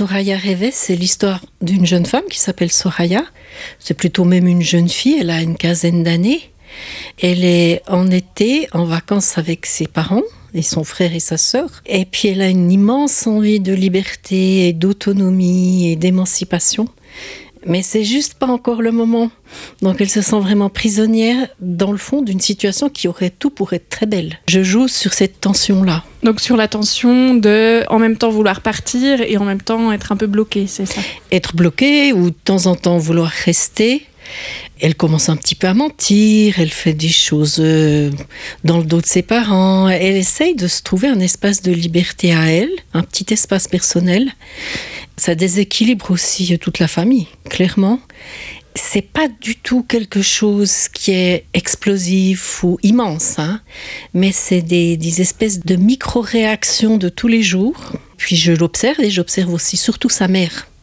Soraya Revez, c'est l'histoire d'une jeune femme qui s'appelle Soraya. C'est plutôt même une jeune fille, elle a une quinzaine d'années. Elle est en été, en vacances avec ses parents, et son frère et sa sœur. Et puis elle a une immense envie de liberté, et d'autonomie et d'émancipation. Mais c'est juste pas encore le moment. Donc elle se sent vraiment prisonnière, dans le fond, d'une situation qui aurait tout pour être très belle. Je joue sur cette tension-là. Donc sur la tension de, en même temps, vouloir partir et en même temps être un peu bloquée, c'est ça? Être bloquée ou de temps en temps vouloir rester. Elle commence un petit peu à mentir, elle fait des choses dans le dos de ses parents. Elle essaye de se trouver un espace de liberté à elle, un petit espace personnel. Ça déséquilibre aussi toute la famille, clairement. C'est pas du tout quelque chose qui est explosif ou immense, mais c'est des espèces de micro-réactions de tous les jours. Puis je l'observe et j'observe aussi surtout sa mère.